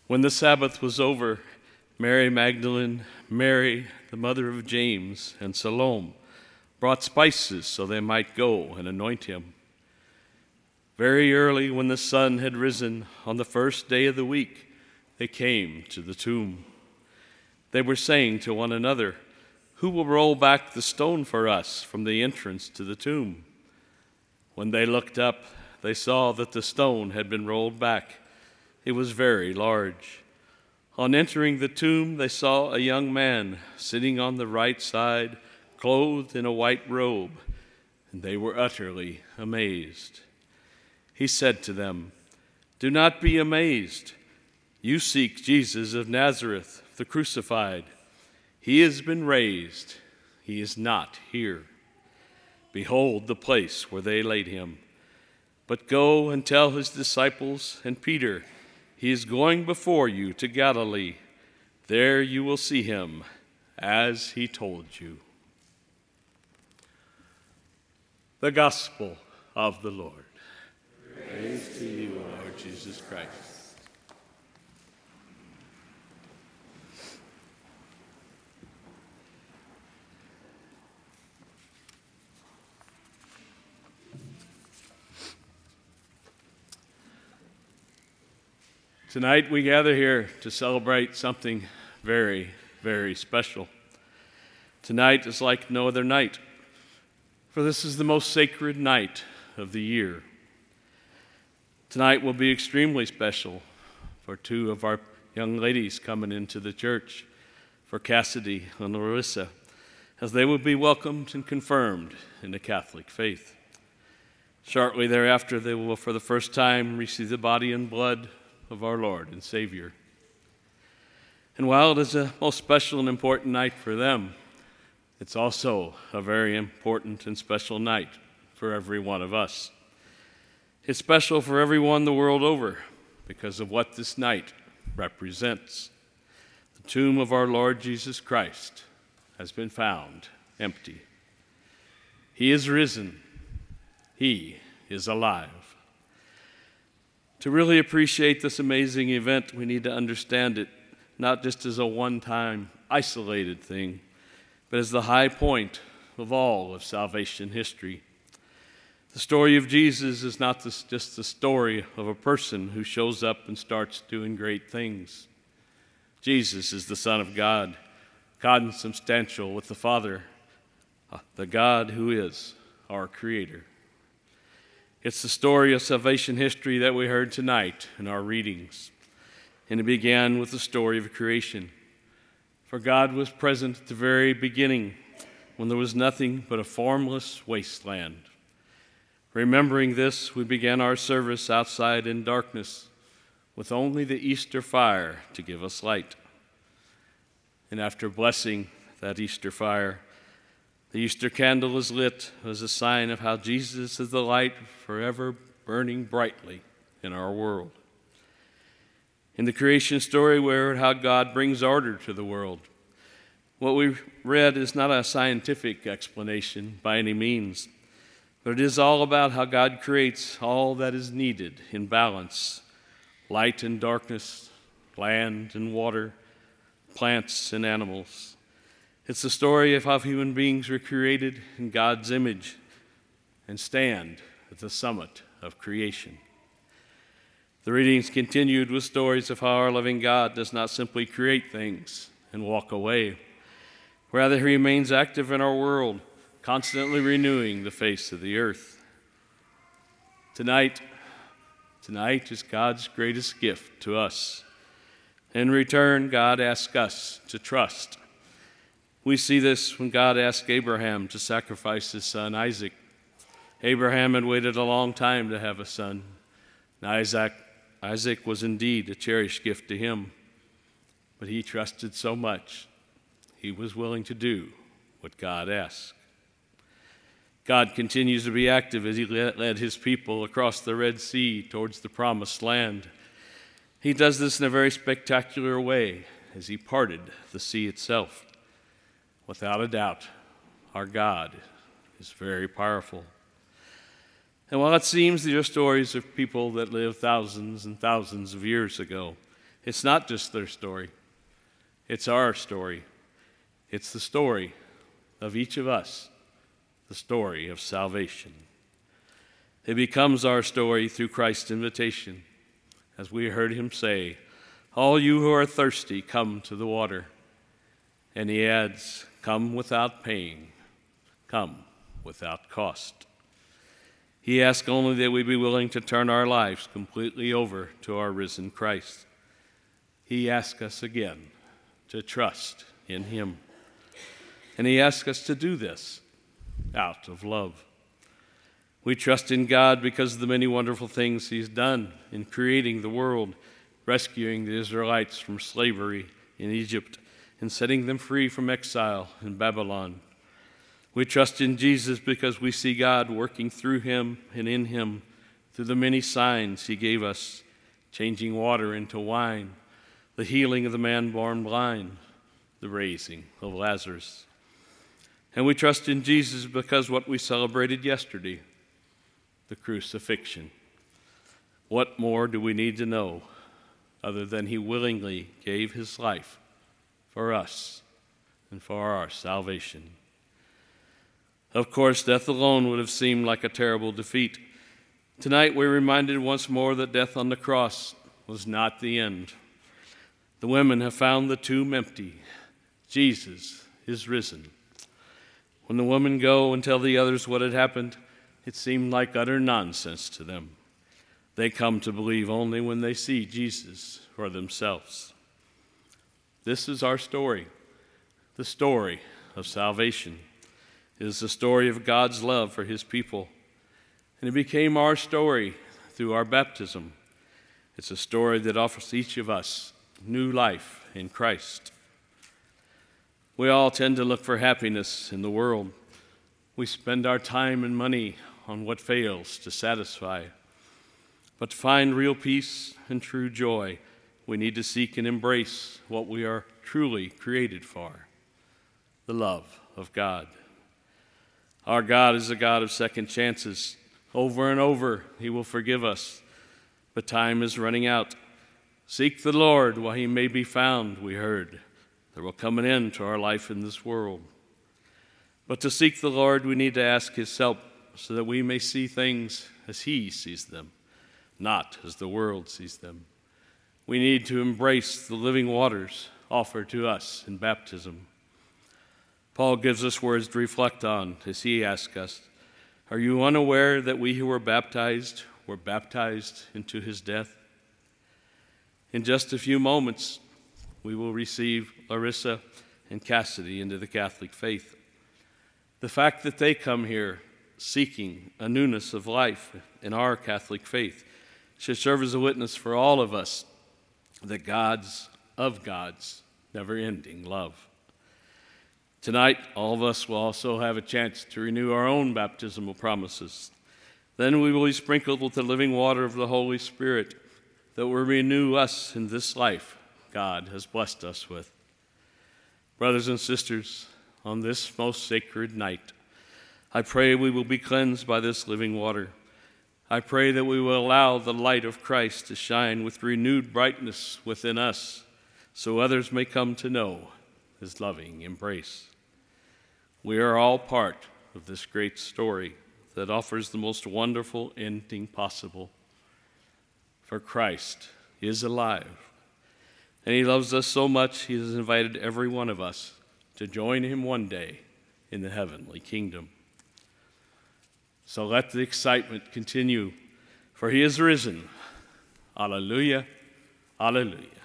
When the Sabbath was over, Mary Magdalene, Mary, the mother of James, and Salome brought spices so they might go and anoint him. Very early, when the sun had risen on the first day of the week, they came to the tomb. They were saying to one another, "Who will roll back the stone for us from the entrance to the tomb?" When they looked up, they saw that the stone had been rolled back. It was very large. On entering the tomb, they saw a young man sitting on the right side, clothed in a white robe, and they were utterly amazed. He said to them, "Do not be amazed. You seek Jesus of Nazareth, the crucified. He has been raised. He is not here. Behold the place where they laid him. But go and tell his disciples and Peter, he is going before you to Galilee. There you will see him, as he told you." The Gospel of the Lord. Praise to you, Lord Jesus Christ. Tonight we gather here to celebrate something very, very special. Tonight is like no other night, for this is the most sacred night of the year. Tonight will be extremely special for two of our young ladies coming into the church, for Cassidy and Larissa, as they will be welcomed and confirmed in the Catholic faith. Shortly thereafter, they will for the first time receive the body and blood of our Lord and Savior. And while it is a most special and important night for them, it's also a very important and special night for every one of us. It's special for everyone the world over because of what this night represents. The tomb of our Lord Jesus Christ has been found empty. He is risen. He is alive. To really appreciate this amazing event, we need to understand it not just as a one-time, isolated thing, but as the high point of all of salvation history. The story of Jesus is not just the story of a person who shows up and starts doing great things. Jesus is the Son of God, consubstantial with the Father, the God who is our Creator. It's the story of salvation history that we heard tonight in our readings. And it began with the story of creation. For God was present at the very beginning when there was nothing but a formless wasteland. Remembering this, we began our service outside in darkness with only the Easter fire to give us light. And after blessing that Easter fire, the Easter candle is lit as a sign of how Jesus is the light forever burning brightly in our world. In the creation story, we heard how God brings order to the world. What we read is not a scientific explanation by any means, but it is all about how God creates all that is needed in balance: light and darkness, land and water, plants and animals. It's the story of how human beings were created in God's image and stand at the summit of creation. The readings continued with stories of how our loving God does not simply create things and walk away. Rather, he remains active in our world, constantly renewing the face of the earth. Tonight is God's greatest gift to us. In return, God asks us to trust. We see this when God asked Abraham to sacrifice his son Isaac. Abraham had waited a long time to have a son. And Isaac was indeed a cherished gift to him. But he trusted so much, he was willing to do what God asked. God continues to be active as he led his people across the Red Sea towards the Promised Land. He does this in a very spectacular way as he parted the sea itself. Without a doubt, our God is very powerful. And while it seems these are stories of people that lived thousands and thousands of years ago, It's not just their story. It's our story. It's the story of each of us, the story of salvation. It becomes our story through Christ's invitation, as we heard him say, "All you who are thirsty, come to the water." And he adds, "Come without paying, come without cost." He asks only that we be willing to turn our lives completely over to our risen Christ. He asks us again to trust in him. And he asks us to do this out of love. We trust in God because of the many wonderful things he's done in creating the world, rescuing the Israelites from slavery in Egypt, and setting them free from exile in Babylon. We trust in Jesus because we see God working through him and in him through the many signs he gave us, changing water into wine, the healing of the man born blind, the raising of Lazarus. And we trust in Jesus because what we celebrated yesterday, the crucifixion. What more do we need to know other than he willingly gave his life for us and for our salvation? Of course, death alone would have seemed like a terrible defeat. Tonight, we're reminded once more that death on the cross was not the end. The women have found the tomb empty. Jesus is risen. When the women go and tell the others what had happened, it seemed like utter nonsense to them. They come to believe only when they see Jesus for themselves. This is our story, the story of salvation. It is the story of God's love for his people, and it became our story through our baptism. It's a story that offers each of us new life in Christ. We all tend to look for happiness in the world. We spend our time and money on what fails to satisfy. But to find real peace and true joy, we need to seek and embrace what we are truly created for, the love of God. Our God is a God of second chances. Over and over, he will forgive us. But time is running out. Seek the Lord while he may be found, we heard. There will come an end to our life in this world. But to seek the Lord, we need to ask his help so that we may see things as he sees them, not as the world sees them. We need to embrace the living waters offered to us in baptism. Paul gives us words to reflect on as he asks us, "Are you unaware that we who were baptized into his death?" In just a few moments, we will receive Larissa and Cassidy into the Catholic faith. The fact that they come here seeking a newness of life in our Catholic faith should serve as a witness for all of us that God's never-ending love. Tonight, all of us will also have a chance to renew our own baptismal promises. Then we will be sprinkled with the living water of the Holy Spirit that will renew us in this life God has blessed us with. Brothers and sisters, on this most sacred night, I pray we will be cleansed by this living water. I pray that we will allow the light of Christ to shine with renewed brightness within us so others may come to know his loving embrace. We are all part of this great story that offers the most wonderful ending possible. For Christ is alive, and he loves us so much he has invited every one of us to join him one day in the heavenly kingdom. So let the excitement continue, for he is risen. Alleluia, alleluia.